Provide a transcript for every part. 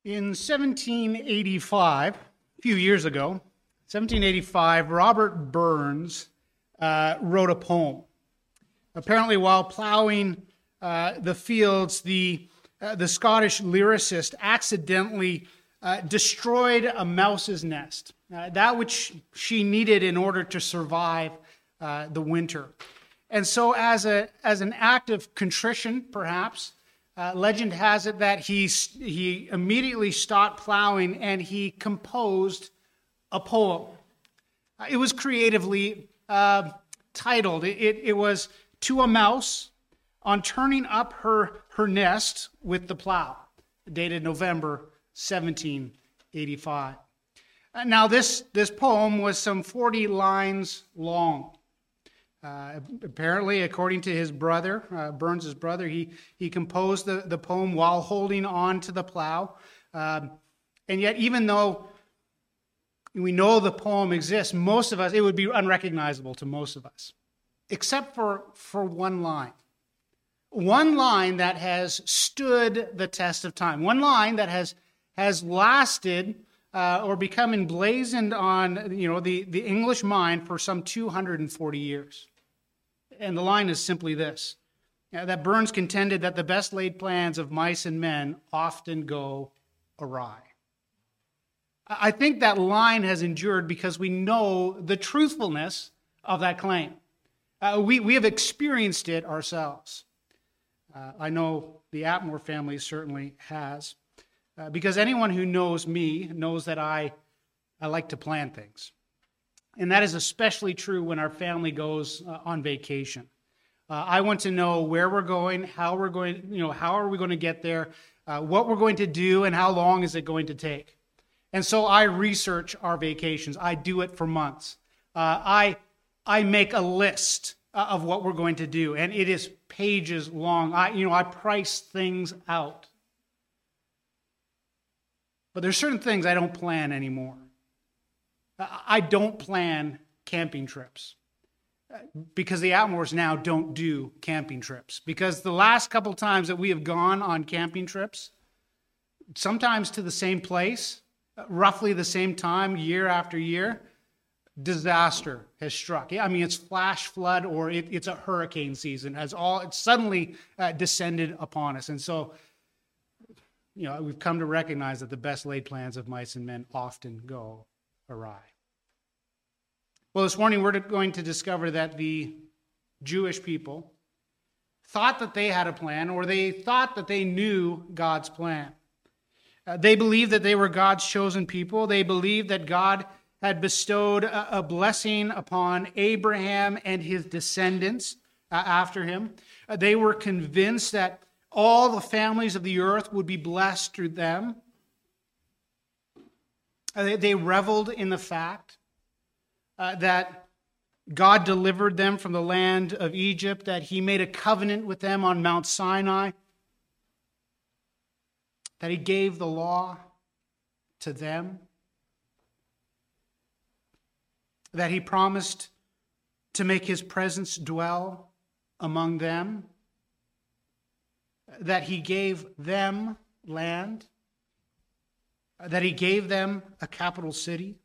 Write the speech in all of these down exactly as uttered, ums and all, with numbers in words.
In seventeen eighty-five, a few years ago, seventeen eighty-five, Robert Burns uh, wrote a poem. Apparently, while plowing uh, the fields, the uh, the Scottish lyricist accidentally uh, destroyed a mouse's nest, uh, that which she needed in order to survive uh, the winter. And so, as a as an act of contrition, perhaps, Uh, legend has it that he, he immediately stopped plowing and he composed a poem. Uh, it was creatively uh, titled. It, it, it was To a Mouse on Turning Up Her, her Nest with the Plow, dated November seventeen eighty-five. Uh, now, this, this poem was some forty lines long. Uh, apparently, according to his brother, uh, Burns' brother, he, he composed the, the poem while holding on to the plow. Um, and yet, even though we know the poem exists, most of us, it would be unrecognizable to most of us, except for, for one line. One line that has stood the test of time. One line that has, has lasted uh, or become emblazoned on you know, the, the English mind for some two hundred forty years. And the line is simply this, uh, that Burns contended that the best laid plans of mice and men often go awry. I think that line has endured because we know the truthfulness of that claim. Uh, we, we have experienced it ourselves. Uh, I know the Atmore family certainly has, uh, because anyone who knows me knows that I, I like to plan things. And that is especially true when our family goes uh, on vacation. Uh, I want to know where we're going, how we're going, you know, how are we going to get there, uh, what we're going to do, and how long is it going to take. And so I research our vacations. I do it for months. Uh, I I make a list uh, of what we're going to do, and it is pages long. I you know I price things out. But there's certain things I don't plan anymore. I don't plan camping trips because the Atmores now don't do camping trips. Because the last couple times that we have gone on camping trips, sometimes to the same place, roughly the same time, year after year, disaster has struck. I mean, it's flash flood or it, it's a hurricane season. Has all it's suddenly uh, descended upon us. And so, you know, we've come to recognize that the best laid plans of mice and men often go awry. Well, this morning we're going to discover that the Jewish people thought that they had a plan, or they thought that they knew God's plan. Uh, they believed that they were God's chosen people. They believed that God had bestowed a, a blessing upon Abraham and his descendants uh, after him. Uh, they were convinced that all the families of the earth would be blessed through them. They, they reveled in the fact uh, that God delivered them from the land of Egypt, that he made a covenant with them on Mount Sinai, that he gave the law to them, that he promised to make his presence dwell among them, that he gave them land, that he gave them a capital city.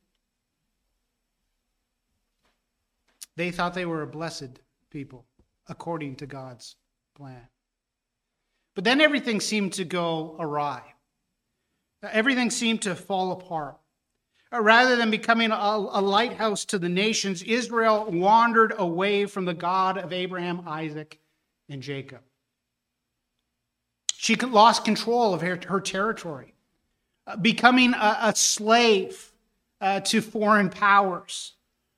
They thought they were a blessed people, according to God's plan. But then everything seemed to go awry. Everything seemed to fall apart. Rather than becoming a, a lighthouse to the nations, Israel wandered away from the God of Abraham, Isaac, and Jacob. She lost control of her, her territory, becoming a, a slave uh, to foreign powers.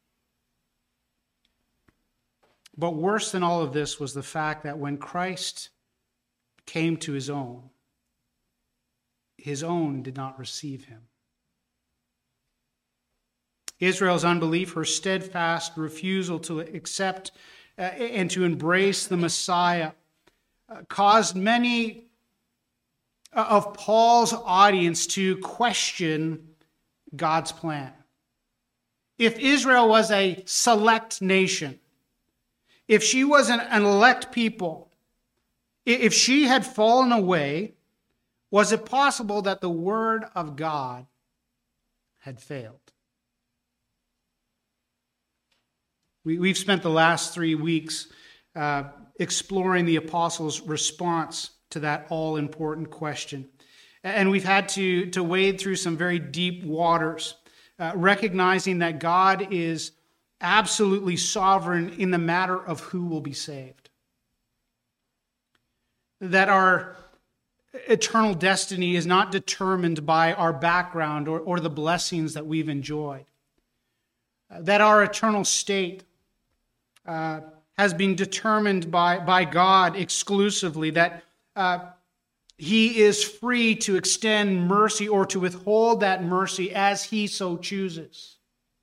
But worse than all of this was the fact that when Christ came to his own, his own did not receive him. Israel's unbelief, her steadfast refusal to accept uh, and to embrace the Messiah, uh, caused many of Paul's audience to question God's plan. If Israel was a select nation, if she was an, an elect people, if she had fallen away, Was it possible that the Word of God had failed? We, we've spent the last three weeks uh, exploring the apostles' response to that all-important question. And we've had to, to wade through some very deep waters, uh, recognizing that God is absolutely sovereign in the matter of who will be saved. That our eternal destiny is not determined by our background or, or the blessings that we've enjoyed. Uh, that our eternal state uh, has been determined by, by God exclusively. That uh, He is free to extend mercy or to withhold that mercy as He so chooses.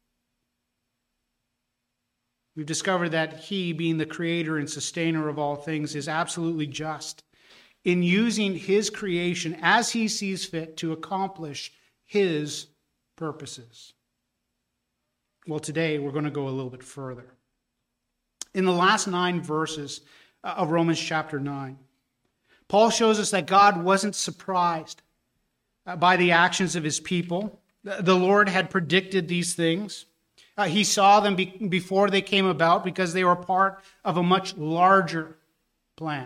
We've discovered that He, being the creator and sustainer of all things, is absolutely just in using His creation as He sees fit to accomplish His purposes. Well, today we're going to go a little bit further. In the last nine verses of Romans chapter nine, Paul shows us that God wasn't surprised by the actions of His people. The Lord had predicted these things. Uh, he saw them be- before they came about because they were part of a much larger plan.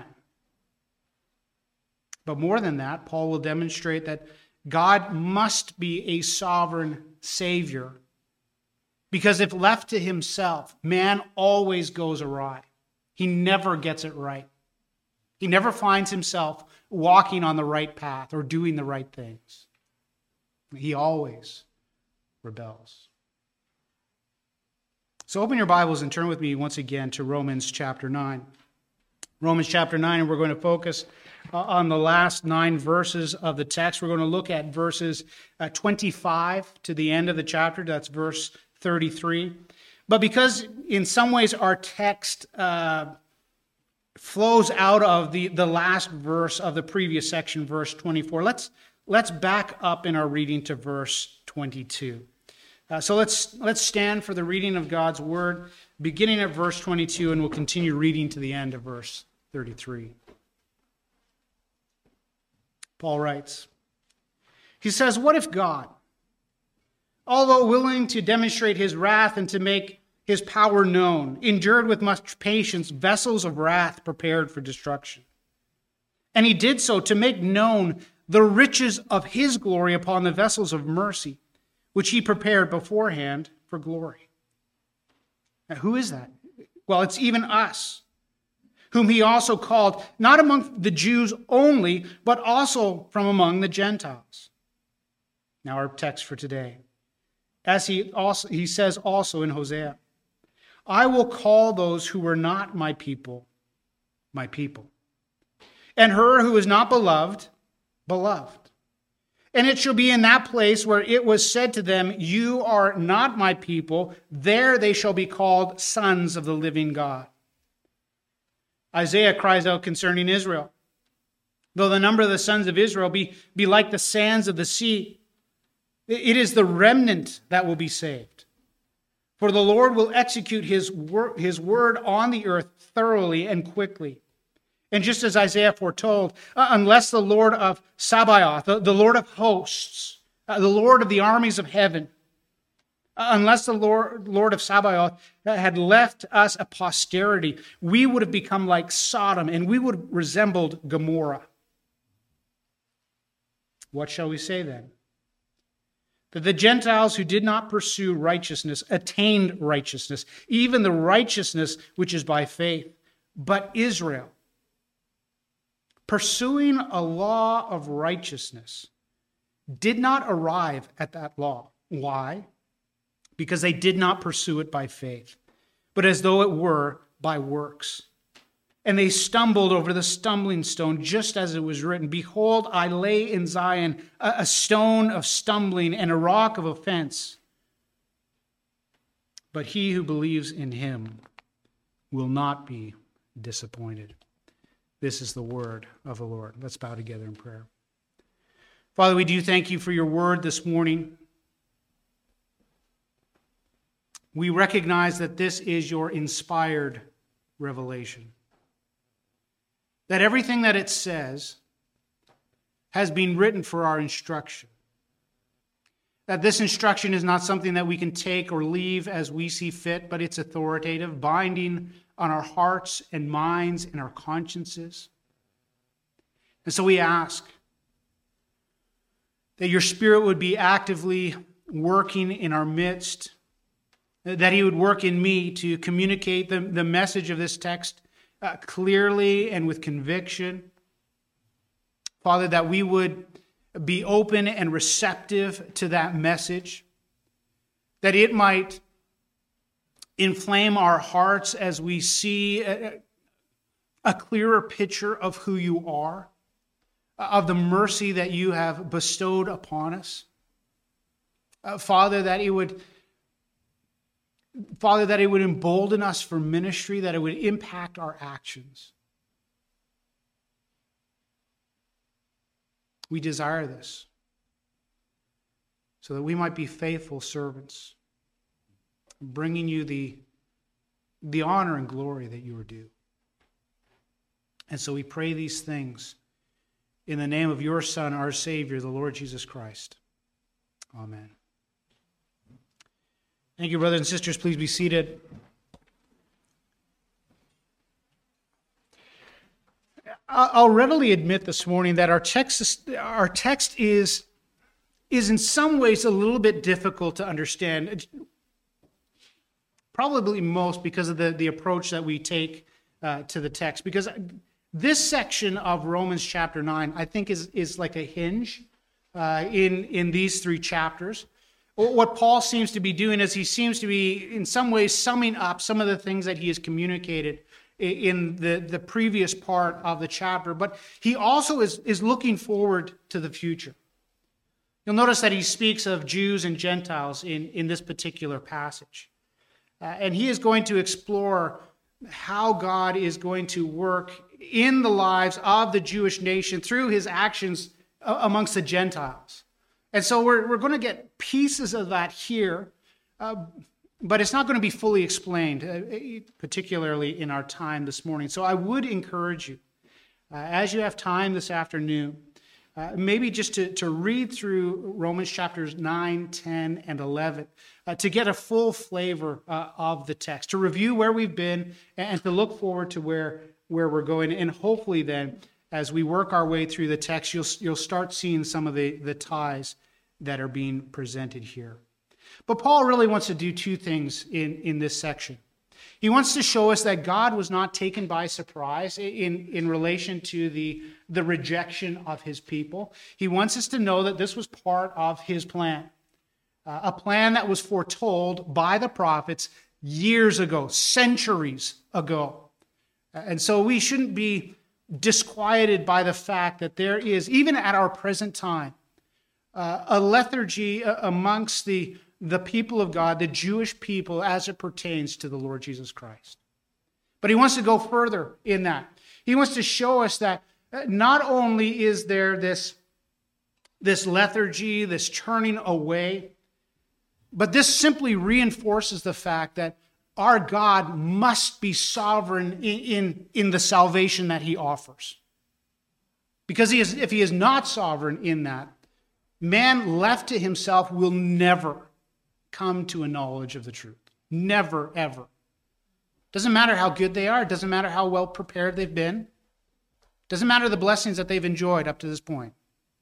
But more than that, Paul will demonstrate that God must be a sovereign Savior, because if left to himself, man always goes awry. He never gets it right. He never finds himself walking on the right path or doing the right things. He always rebels. So open your Bibles and turn with me once again to Romans chapter nine. Romans chapter nine, and we're going to focus uh, on the last nine verses of the text. We're going to look at verses uh, twenty-five to the end of the chapter. That's verse thirty-three. But because in some ways our text uh, flows out of the, the last verse of the previous section, verse twenty-four, let's, let's back up in our reading to verse twenty-two. Uh, so let's let's stand for the reading of God's word, beginning at verse twenty-two, and we'll continue reading to the end of verse thirty-three. Paul writes, he says, "What if God, although willing to demonstrate His wrath and to make His power known, endured with much patience vessels of wrath prepared for destruction? And He did so to make known the riches of His glory upon the vessels of mercy, which He prepared beforehand for glory." Now, who is that? Well, it's even us, whom He also called, not among the Jews only, but also from among the Gentiles. Now our text for today. As he also he says also in Hosea, "I will call those who were not my people, my people, and her who is not beloved, beloved. And it shall be in that place where it was said to them, you are not my people, there they shall be called sons of the living God." Isaiah cries out concerning Israel, "Though the number of the sons of Israel be, be like the sands of the sea, it is the remnant that will be saved. For the Lord will execute his, wor- his word on the earth thoroughly and quickly." And just as Isaiah foretold, uh, unless the Lord of Sabaoth, the, the Lord of hosts, uh, the Lord of the armies of heaven, uh, unless the Lord, Lord of Sabaoth had left us a posterity, we would have become like Sodom, and we would have resembled Gomorrah. What shall we say then? That the Gentiles who did not pursue righteousness attained righteousness, even the righteousness which is by faith. But Israel, pursuing a law of righteousness, did not arrive at that law. Why? Because they did not pursue it by faith, but as though it were by works. And they stumbled over the stumbling stone, just as it was written, "Behold, I lay in Zion a, a stone of stumbling and a rock of offense. But he who believes in Him will not be disappointed." This is the word of the Lord. Let's bow together in prayer. Father, we do thank You for Your word this morning. We recognize that this is Your inspired revelation. That everything that it says has been written for our instruction. That this instruction is not something that we can take or leave as we see fit, but it's authoritative, binding on our hearts and minds and our consciences. And so we ask that your Spirit would be actively working in our midst, that he would work in me to communicate the, the message of this text uh, clearly and with conviction. Father, that we would be open and receptive to that message, that it might inflame our hearts as we see a, a clearer picture of who you are, of the mercy that you have bestowed upon us. Uh, Father, that it would Father, that it would embolden us for ministry, that it would impact our actions. We desire this so that we might be faithful servants, bringing you the, the honor and glory that you are due. And so we pray these things in the name of your Son, our Savior, the Lord Jesus Christ. Amen. Thank you, brothers and sisters. Please be seated. I'll readily admit this morning that our text is, our text is, is in some ways a little bit difficult to understand. Probably most because of the, the approach that we take uh, to the text. Because this section of Romans chapter nine, I think, is, is like a hinge uh, in, in these three chapters. What Paul seems to be doing is he seems to be, in some ways, summing up some of the things that he has communicated in the, the previous part of the chapter. But he also is, is looking forward to the future. You'll notice that he speaks of Jews and Gentiles in, in this particular passage. Uh, and he is going to explore how God is going to work in the lives of the Jewish nation through his actions amongst the Gentiles. And so we're, we're going to get pieces of that here, uh, but it's not going to be fully explained, uh, particularly in our time this morning. So I would encourage you, uh, as you have time this afternoon, uh, maybe just to, to read through Romans chapters nine, ten, and eleven, uh, to get a full flavor uh, of the text, to review where we've been, and to look forward to where, where we're going. And hopefully then, as we work our way through the text, you'll, you'll start seeing some of the, the ties that are being presented here. But Paul really wants to do two things in, in this section. He wants to show us that God was not taken by surprise in, in relation to the, the rejection of his people. He wants us to know that this was part of his plan, uh, a plan that was foretold by the prophets years ago, centuries ago. And so we shouldn't be disquieted by the fact that there is, even at our present time, Uh, a lethargy amongst the, the people of God, the Jewish people, as it pertains to the Lord Jesus Christ. But he wants to go further in that. He wants to show us that not only is there this, this lethargy, this turning away, but this simply reinforces the fact that our God must be sovereign in, in, in the salvation that he offers. Because he is, if he is not sovereign in that, man left to himself will never come to a knowledge of the truth. Never, ever. Doesn't matter how good they are. It doesn't matter how well prepared they've been. Doesn't matter the blessings that they've enjoyed up to this point.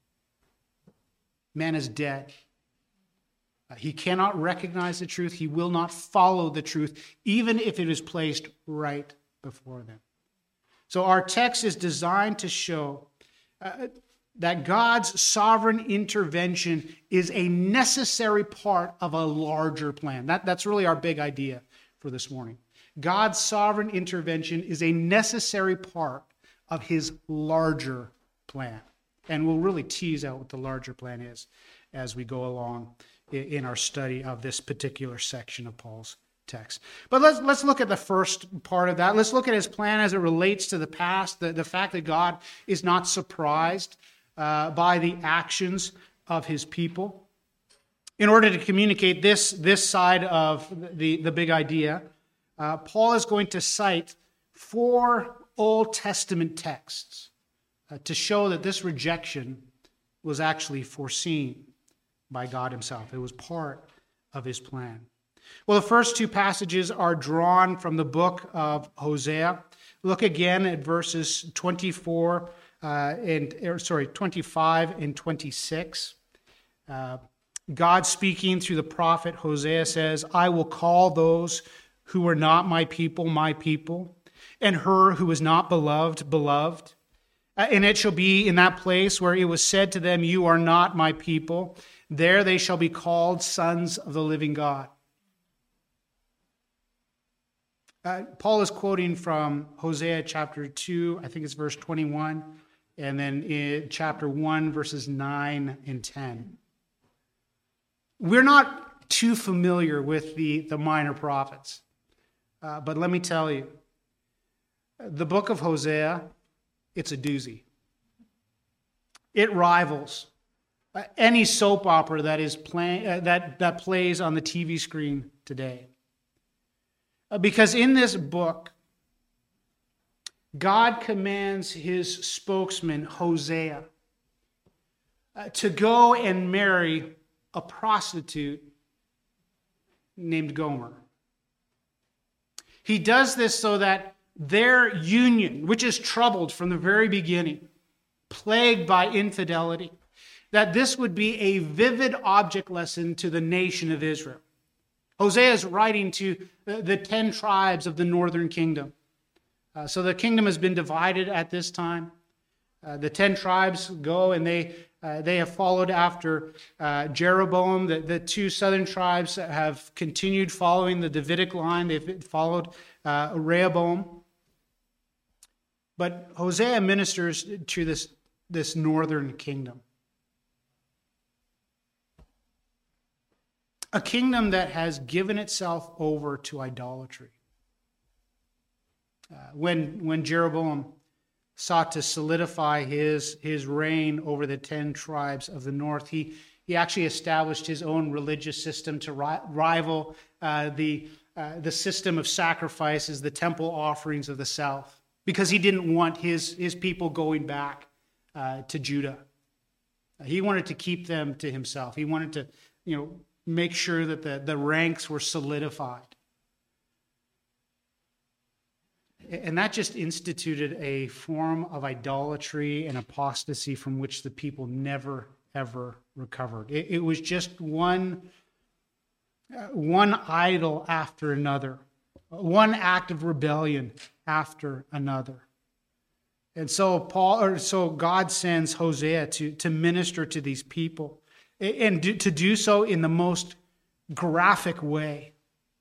Man is dead. He cannot recognize the truth. He will not follow the truth, even if it is placed right before them. So our text is designed to show uh, that God's sovereign intervention is a necessary part of a larger plan. That, that's really our big idea for this morning. God's sovereign intervention is a necessary part of his larger plan. And we'll really tease out what the larger plan is as we go along in our study of this particular section of Paul's text. But let's let's look at the first part of that. Let's look at his plan as it relates to the past, the, the fact that God is not surprised Uh, by the actions of his people. In order to communicate this, this side of the, the big idea, uh, Paul is going to cite four Old Testament texts uh, to show that this rejection was actually foreseen by God himself. It was part of his plan. Well, the first two passages are drawn from the book of Hosea. Look again at verses twenty-four uh, and er, sorry, twenty-five and twenty-six. Uh, God speaking through the prophet Hosea says, "I will call those who were not my people, my people, and her who was not beloved, beloved. Uh, and it shall be in that place where it was said to them, you are not my people. There they shall be called sons of the living God." Uh, Paul is quoting from Hosea chapter two, I think it's verse twenty-one, and then in chapter one, verses nine and ten. We're not too familiar with the, the minor prophets, uh, but let me tell you, the book of Hosea, it's a doozy. It rivals uh, any soap opera that is play, uh, that, that plays on the T V screen today. Uh, because in this book, God commands his spokesman, Hosea, uh, to go and marry a prostitute named Gomer. He does this so that their union, which is troubled from the very beginning, plagued by infidelity, that this would be a vivid object lesson to the nation of Israel. Hosea is writing to the ten tribes of the northern kingdom. Uh, so the kingdom has been divided at this time. Uh, the ten tribes go and they uh, they have followed after uh, Jeroboam. The, the two southern tribes have continued following the Davidic line. They've followed uh, Rehoboam. But Hosea ministers to this, this northern kingdom. A kingdom that has given itself over to idolatry. Uh, when, when Jeroboam sought to solidify his, his reign over the ten tribes of the north, he, he actually established his own religious system to ri- rival uh, the, uh, the system of sacrifices, the temple offerings of the south, because he didn't want his, his people going back uh, to Judah. Uh, he wanted to keep them to himself. He wanted to, you know, make sure that the, the ranks were solidified. And that just instituted a form of idolatry and apostasy from which the people never, ever recovered. It, it was just one, uh, one idol after another, one act of rebellion after another. And so Paul, or so God sends Hosea to, to minister to these people, and do, to do so in the most graphic way.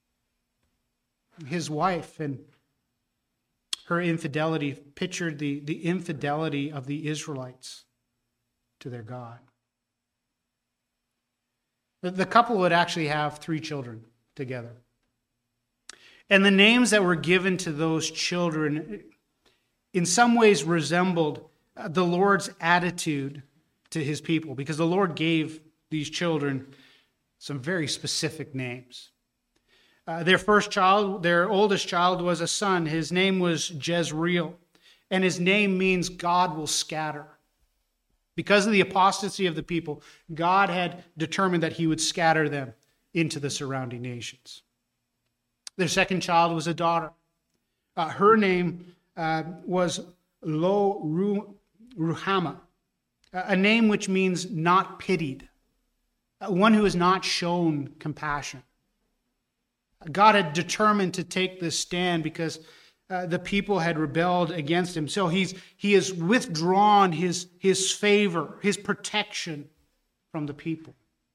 His wife and her infidelity pictured the, the infidelity of the Israelites to their God. The, the couple would actually have three children together. And the names that were given to those children in some ways resembled the Lord's attitude to his people, because the Lord gave these children some very specific names. Uh, their first child, their oldest child, was a son. His name was Jezreel, and his name means God will scatter. Because of the apostasy of the people, God had determined that he would scatter them into the surrounding nations. Their second child was a daughter. Uh, her name uh, was Lo Ruhamah, a name which means not pitied, one who has not shown compassion. God had determined to take this stand because uh, the people had rebelled against him. So he's he has withdrawn his, his favor, his protection from the people.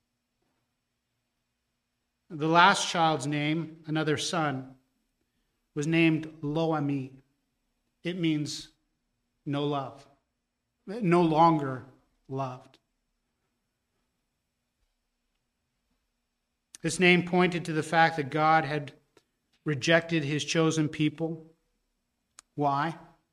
The last child's name, another son, was named Lo-Ami. It means no love, no longer loved. This name pointed to the fact that God had rejected his chosen people. Why?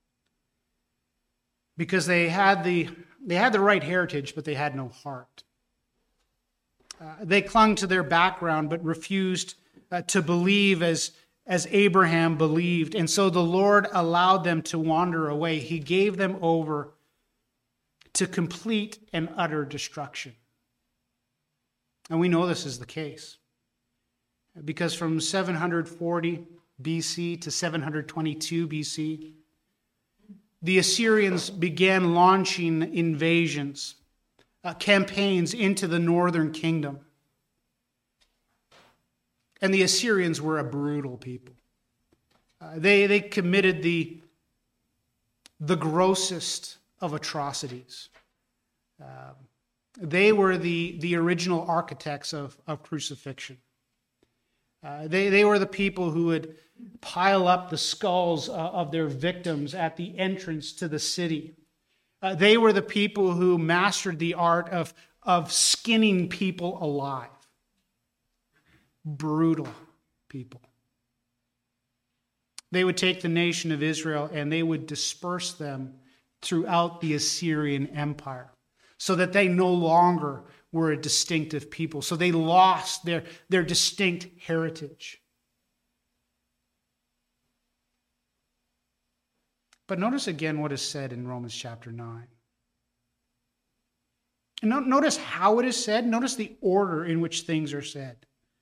Because they had the, they had the right heritage, but they had no heart. Uh, they clung to their background, but refused uh, to believe as, as Abraham believed. And so the Lord allowed them to wander away. He gave them over to complete and utter destruction. And we know this is the case, because from seven hundred forty B C to seven hundred twenty-two B C, the Assyrians began launching invasions, uh, campaigns into the northern kingdom. And the Assyrians were a brutal people. Uh, they, they committed the, the grossest of atrocities. Uh, they were the, the original architects of, of crucifixion. Uh, they, they were the people who would pile up the skulls uh, of their victims at the entrance to the city. Uh, they were the people who mastered the art of, of skinning people alive. Brutal people. They would take the nation of Israel and they would disperse them throughout the Assyrian Empire so that they no longer were a distinctive people. So they lost their, their distinct heritage. But notice again what is said in Romans chapter nine. And notice how it is said. Notice the order in which things are said.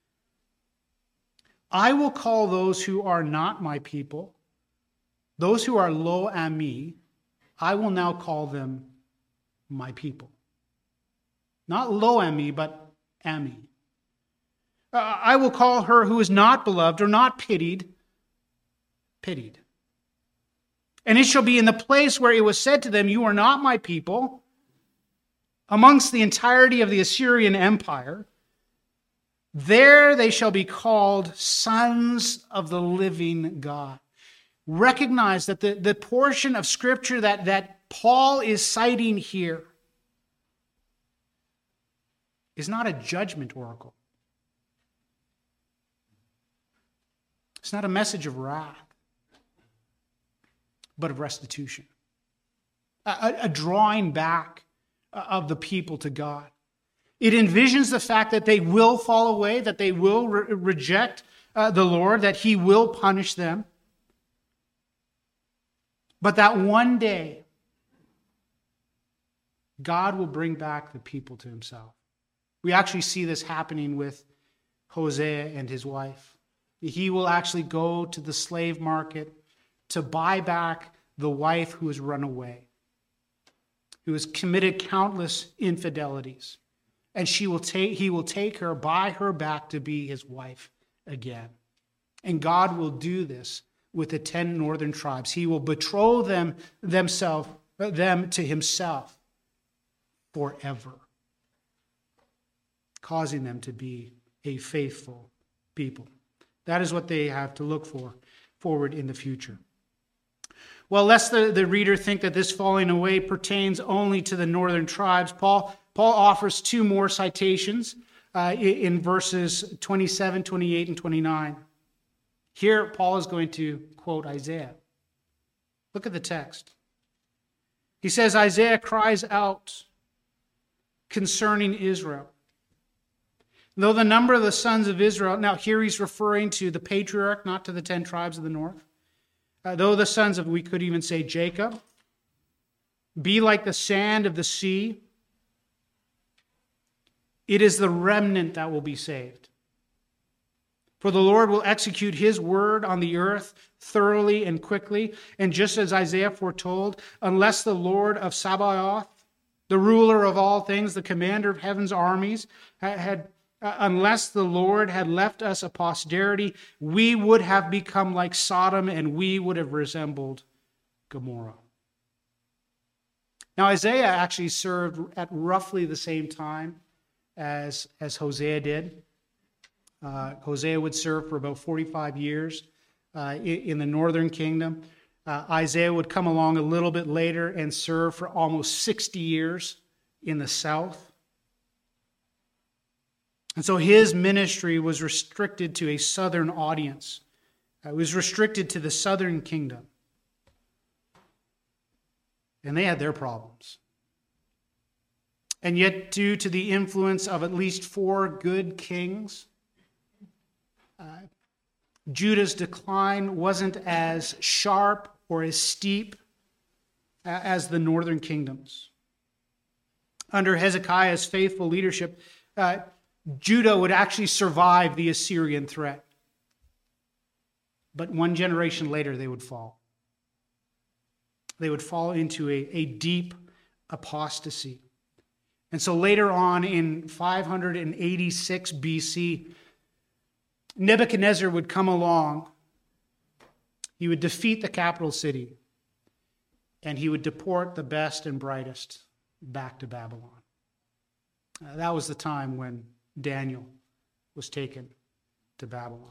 I will call those who are not my people, those who are lo ami, I will now call them my people. Not lo ami, but ami. Uh, I will call her who is not beloved or not pitied, pitied. And it shall be in the place where it was said to them, you are not my people, amongst the entirety of the Assyrian Empire, there they shall be called sons of the living God. Recognize that the, the portion of Scripture that, that Paul is citing here is not a judgment oracle. It's not a message of wrath, but of restitution. A, a drawing back of the people to God. It envisions the fact that they will fall away, that they will re- reject uh, the Lord, that he will punish them. But that one day, God will bring back the people to himself. We actually see this happening with Hosea and his wife. He will actually go to the slave market to buy back the wife who has run away, who has committed countless infidelities. And she will take, he will take her, buy her back to be his wife again. And God will do this with the ten northern tribes. He will betroth them, themselves, them to himself forever, causing them to be a faithful people. That is what they have to look for forward in the future. Well, lest the, the reader think that this falling away pertains only to the northern tribes, Paul, Paul offers two more citations uh, in, in verses twenty-seven, twenty-eight, and twenty-nine. Here, Paul is going to quote Isaiah. Look at the text. He says, Isaiah cries out concerning Israel. Though the number of the sons of Israel, now here he's referring to the patriarch, not to the ten tribes of the north. Uh, though the sons of, we could even say Jacob, be like the sand of the sea, it is the remnant that will be saved. For the Lord will execute his word on the earth thoroughly and quickly. And just as Isaiah foretold, unless the Lord of Sabaoth, the ruler of all things, the commander of heaven's armies, had Uh, unless the Lord had left us a posterity, we would have become like Sodom and we would have resembled Gomorrah. Now, Isaiah actually served at roughly the same time as, as Hosea did. Uh, Hosea would serve for about forty-five years uh, in, in the northern kingdom. Uh, Isaiah would come along a little bit later and serve for almost sixty years in the south. And so his ministry was restricted to a southern audience. It was restricted to the southern kingdom. And they had their problems. And yet, due to the influence of at least four good kings, uh, Judah's decline wasn't as sharp or as steep as the northern kingdoms. under Hezekiah's faithful leadership, uh, Judah would actually survive the Assyrian threat. But one generation later, they would fall. They would fall into a, a deep apostasy. And so later on in five eighty-six B C, Nebuchadnezzar would come along. He would defeat the capital city, and he would deport the best and brightest back to Babylon. Uh, that was the time when Daniel was taken to Babylon.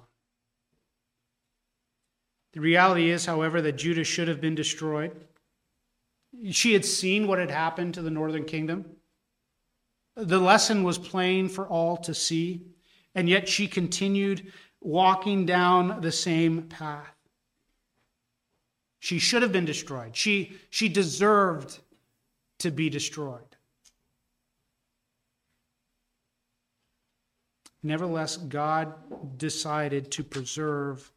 The reality is, however, that Judah should have been destroyed. She had seen what had happened to the northern kingdom. The lesson was plain for all to see, and yet she continued walking down the same path. She should have been destroyed. She, she deserved to be destroyed. Nevertheless, God decided to preserve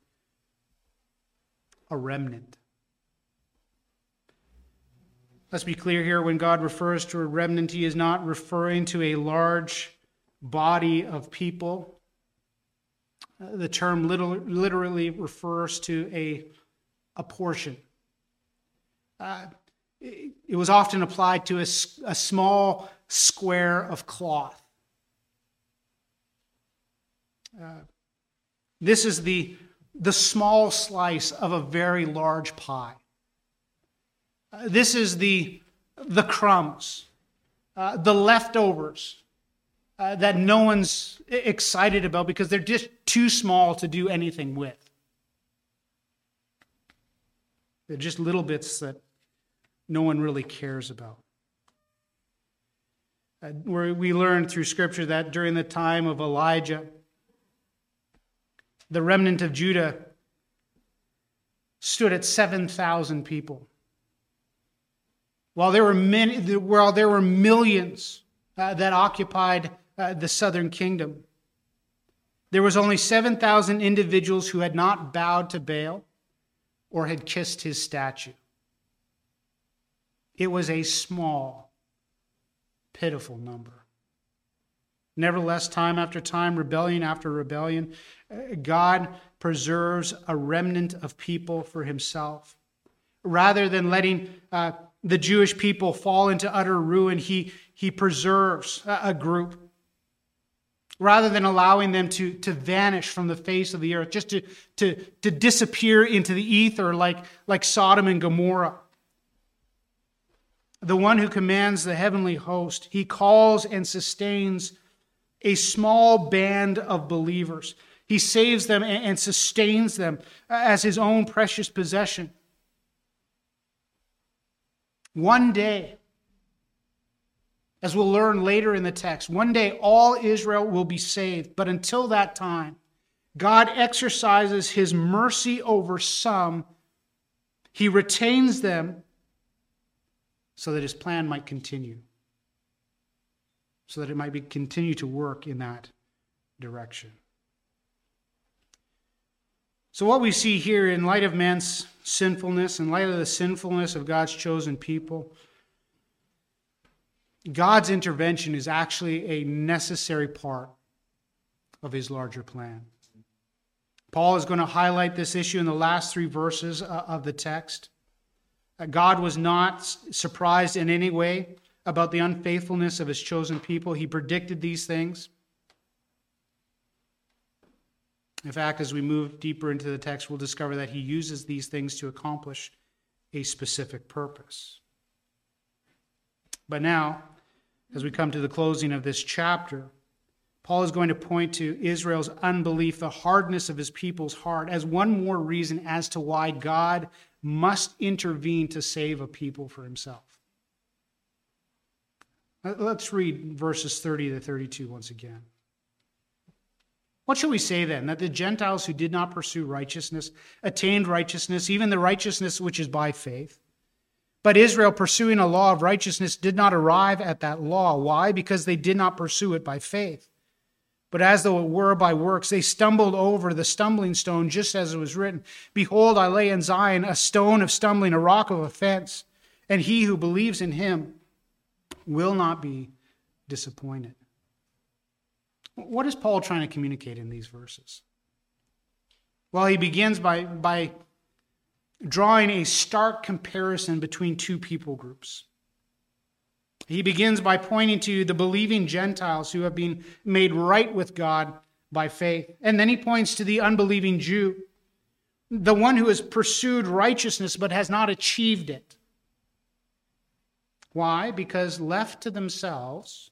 a remnant. Let's be clear here, when God refers to a remnant, he is not referring to a large body of people. The term literally refers to a, a portion. Uh, it, it was often applied to a, a small square of cloth. Uh, this is the, the small slice of a very large pie. Uh, this is the, the crumbs, uh, the leftovers uh, that no one's excited about because they're just too small to do anything with. They're just little bits that no one really cares about. Uh, where we learned through Scripture that during the time of Elijah, the remnant of Judah stood at seven thousand people. While there were many, while there were millions uh, that occupied uh, the southern kingdom, there was only seven thousand individuals who had not bowed to Baal or had kissed his statue. It was a small, pitiful number. Nevertheless, time after time, rebellion after rebellion, God preserves a remnant of people for himself. Rather than letting uh, the Jewish people fall into utter ruin, he, he preserves a, a group. Rather than allowing them to, to vanish from the face of the earth, just to, to, to disappear into the ether like, like Sodom and Gomorrah. The one who commands the heavenly host, he calls and sustains a small band of believers. He saves them and sustains them as his own precious possession. One day, as we'll learn later in the text, one day all Israel will be saved. But until that time, God exercises his mercy over some. He retains them so that his plan might continue. So that it might be, continue to work in that direction. So what we see here, in light of man's sinfulness, in light of the sinfulness of God's chosen people, God's intervention is actually a necessary part of his larger plan. Paul is going to highlight this issue in the last three verses of the text. God was not surprised in any way about the unfaithfulness of his chosen people. He predicted these things. In fact, as we move deeper into the text, we'll discover that he uses these things to accomplish a specific purpose. But now, as we come to the closing of this chapter, Paul is going to point to Israel's unbelief, the hardness of his people's heart, as one more reason as to why God must intervene to save a people for himself. Let's read verses thirty to thirty-two once again. What shall we say then? That the Gentiles who did not pursue righteousness attained righteousness, even the righteousness which is by faith. But Israel, pursuing a law of righteousness, did not arrive at that law. Why? Because they did not pursue it by faith. But as though it were by works, they stumbled over the stumbling stone, just as it was written, "Behold, I lay in Zion a stone of stumbling, a rock of offense, and he who believes in him will not be disappointed. What is Paul trying to communicate in these verses? Well, he begins by, by drawing a stark comparison between two people groups. He begins by pointing to the believing Gentiles who have been made right with God by faith. And then he points to the unbelieving Jew, the one who has pursued righteousness but has not achieved it. Why? Because left to themselves,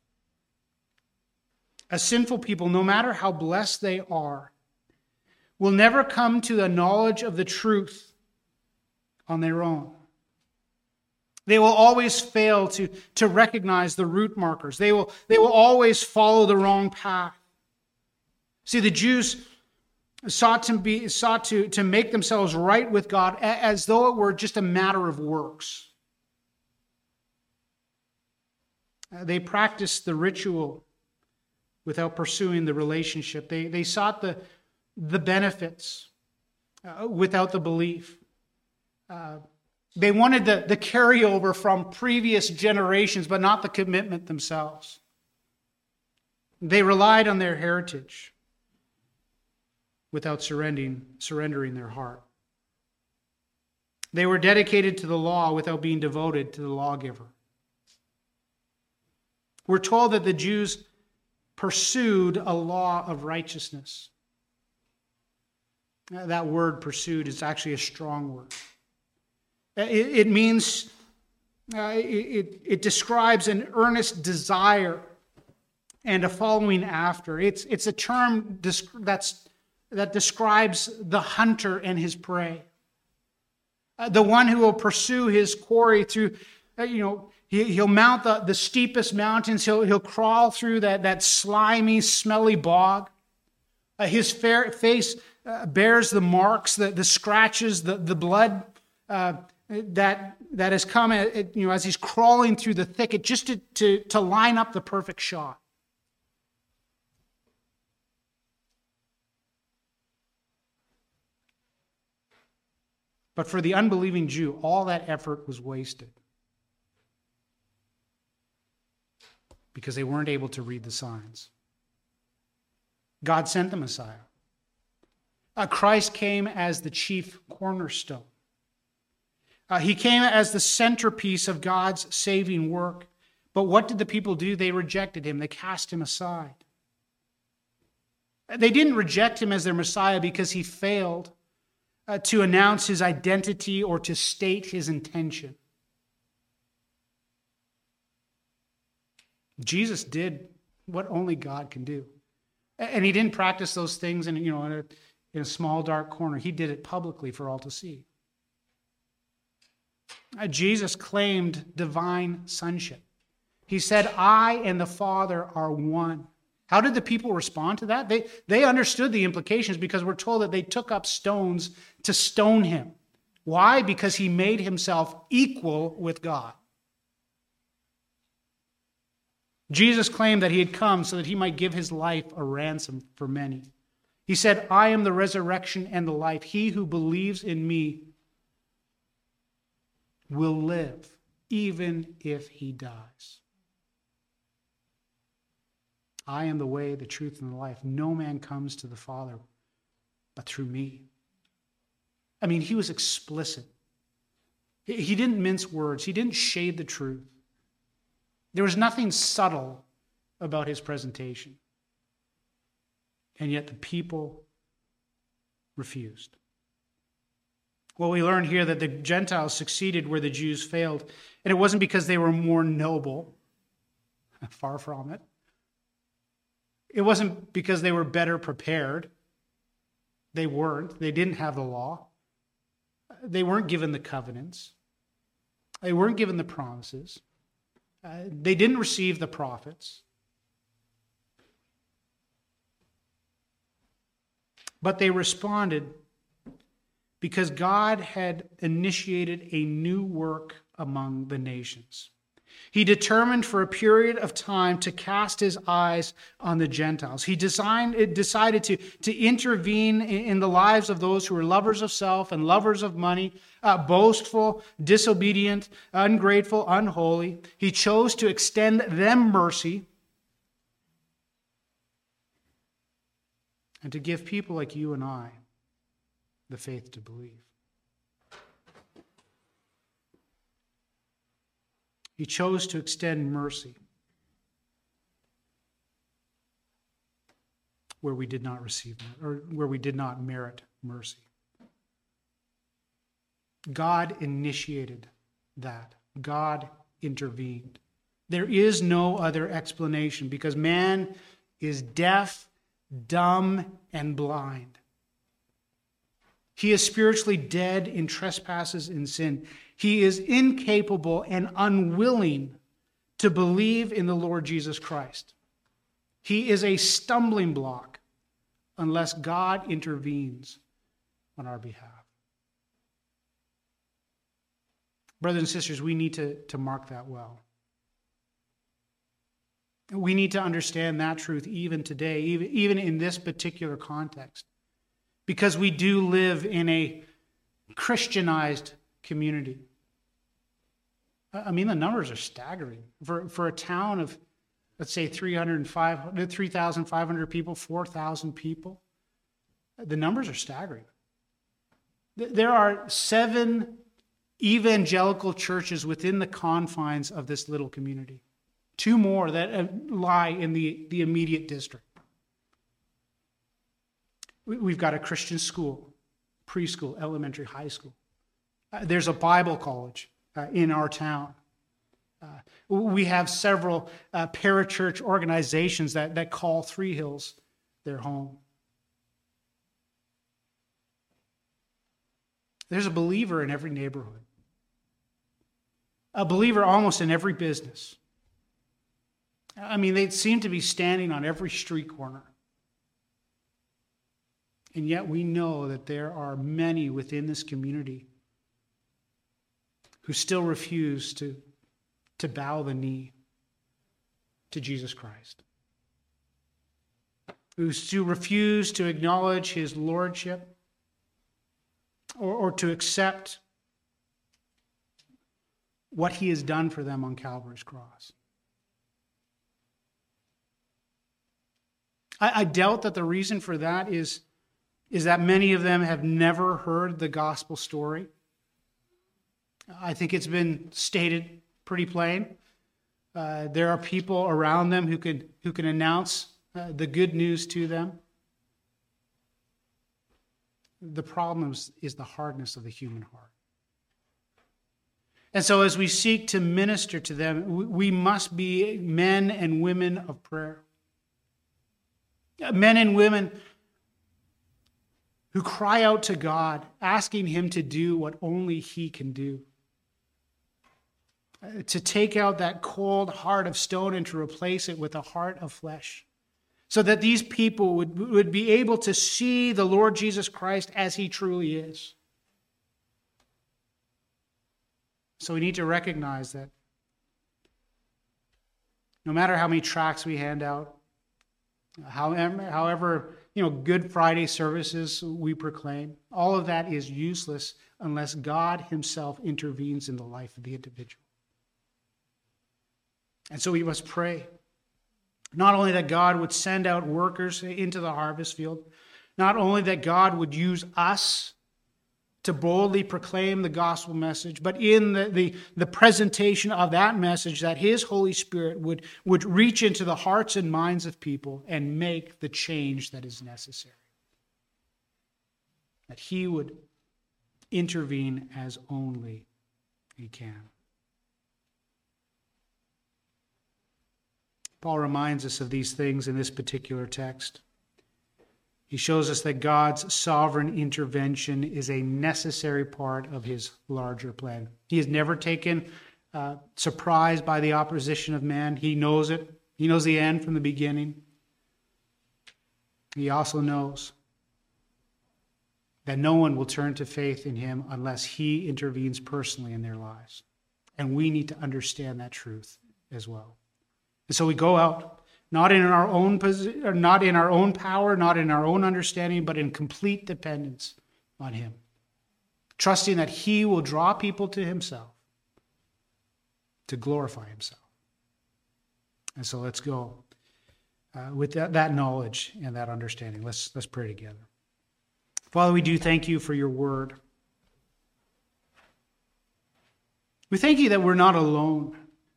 a sinful people, no matter how blessed they are, will never come to the knowledge of the truth on their own. They will always fail to, to recognize the root markers. They will, they will always follow the wrong path. See, the Jews sought to be sought to, to make themselves right with God as though it were just a matter of works. They practiced the ritual without pursuing the relationship. They, they sought the, the benefits uh, without the belief. Uh, they wanted the, the carryover from previous generations, but not the commitment themselves. They relied on their heritage without surrendering, surrendering their heart. They were dedicated to the law without being devoted to the lawgiver. We're told that the Jews pursued a law of righteousness. That word pursued is actually a strong word. It, it means, uh, it, it describes an earnest desire and a following after. It's, it's a term that's, that describes the hunter and his prey. Uh, the one who will pursue his quarry through, uh, you know, he, he'll mount the, the steepest mountains. He'll, he'll crawl through that, that slimy, smelly bog. Uh, his fair, face uh, bears the marks, the, the scratches, the, the blood uh, that, that has come at, you know, as he's crawling through the thicket just to, to, to line up the perfect shot. But for the unbelieving Jew, all that effort was wasted because they weren't able to read the signs. God sent the Messiah. Uh, Christ came as the chief cornerstone. Uh, he came as the centerpiece of God's saving work. But what did the people do? They rejected him. They cast him aside. They didn't reject him as their Messiah because he failed Uh, to announce his identity or to state his intention. Jesus did what only God can do. And he didn't practice those things in, you know, in a, in a small, dark corner. He did it publicly for all to see. Uh, Jesus claimed divine sonship. He said, I and the Father are one. How did the people respond to that? They, they understood the implications because we're told that they took up stones to stone him. Why? Because he made himself equal with God. Jesus claimed that he had come so that he might give his life a ransom for many. He said, I am the resurrection and the life. He who believes in me will live, even if he dies. I am the way, the truth, and the life. No man comes to the Father but through me. I mean, he was explicit. He didn't mince words. He didn't shade the truth. There was nothing subtle about his presentation. And yet the people refused. Well, we learn here that the Gentiles succeeded where the Jews failed. And it wasn't because they were more noble. Far from it. It wasn't because they were better prepared. They weren't. They didn't have the law. They weren't given the covenants. They weren't given the promises. Uh, they didn't receive the prophets. But they responded because God had initiated a new work among the nations. He determined for a period of time to cast his eyes on the Gentiles. He designed, decided to, to intervene in the lives of those who were lovers of self and lovers of money, uh, boastful, disobedient, ungrateful, unholy. He chose to extend them mercy and to give people like you and I the faith to believe. He chose to extend mercy where we did not receive it, or where we did not merit mercy. God initiated that. God intervened. There is no other explanation because man is deaf, dumb, and blind. He is spiritually dead in trespasses and sin. He is incapable and unwilling to believe in the Lord Jesus Christ. He is a stumbling block unless God intervenes on our behalf. Brothers and sisters, we need to, to mark that well. We need to understand that truth even today, even, even in this particular context, because we do live in a Christianized community. I mean, the numbers are staggering. For, for a town of, let's say, three thousand five hundred people, four thousand people, the numbers are staggering. There are seven evangelical churches within the confines of this little community. Two more that lie in the, the immediate district. We've got a Christian school, preschool, elementary, high school. Uh, there's a Bible college uh, in our town. Uh, we have several uh, parachurch organizations that, that call Three Hills their home. There's a believer in every neighborhood. A believer almost in every business. I mean, they seem to be standing on every street corner. And yet we know that there are many within this community who still refuse to, to bow the knee to Jesus Christ. Who still refuse to acknowledge his lordship or, or to accept what he has done for them on Calvary's cross. I, I doubt that the reason for that is, is that many of them have never heard the gospel story. I think it's been stated pretty plain. Uh, there are people around them who can, who can announce uh, the good news to them. The problem is, is the hardness of the human heart. And so as we seek to minister to them, we must be men and women of prayer. Men and women who cry out to God, asking him to do what only he can do. To take out that cold heart of stone and to replace it with a heart of flesh. So that these people would, would be able to see the Lord Jesus Christ as he truly is. So we need to recognize that no matter how many tracts we hand out, however, however you know, Good Friday services we proclaim, all of that is useless unless God himself intervenes in the life of the individual. And so we must pray, not only that God would send out workers into the harvest field, not only that God would use us to boldly proclaim the gospel message, but in the, the, the presentation of that message, that his Holy Spirit would, would reach into the hearts and minds of people and make the change that is necessary. That he would intervene as only he can. Paul reminds us of these things in this particular text. He shows us that God's sovereign intervention is a necessary part of his larger plan. He is never taken uh, surprised by the opposition of man. He knows it. He knows the end from the beginning. He also knows that no one will turn to faith in him unless he intervenes personally in their lives. And we need to understand that truth as well. And so we go out, not in our own posi- not in our own power, not in our own understanding, but in complete dependence on him, trusting that he will draw people to himself to glorify himself. And so let's go uh, with that, that knowledge and that understanding. Let's, let's pray together. Father, we do thank you for your word. We thank you that we're not alone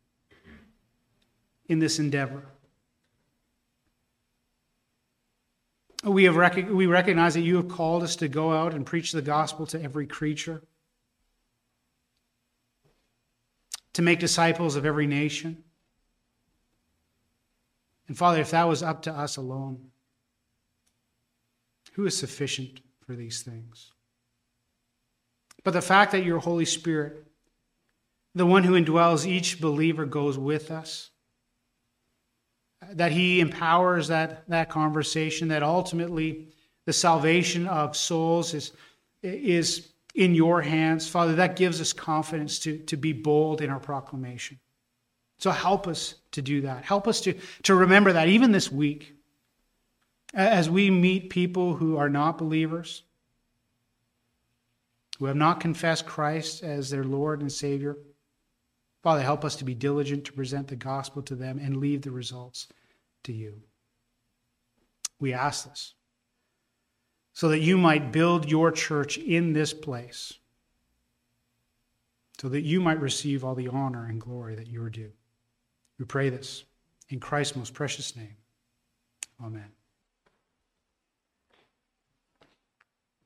in this endeavor. We have rec- we recognize that you have called us to go out and preach the gospel to every creature, to make disciples of every nation. And Father, if that was up to us alone, who is sufficient for these things? But the fact that your Holy Spirit, the one who indwells each believer, goes with us, that he empowers that, that conversation, that ultimately the salvation of souls is, is in your hands. Father, that gives us confidence to, to be bold in our proclamation. So help us to do that. Help us to, to remember that even this week, as we meet people who are not believers, who have not confessed Christ as their Lord and Savior. Father, help us to be diligent to present the gospel to them and leave the results to you. We ask this so that you might build your church in this place, so that you might receive all the honor and glory that you are due. We pray this in Christ's most precious name. Amen.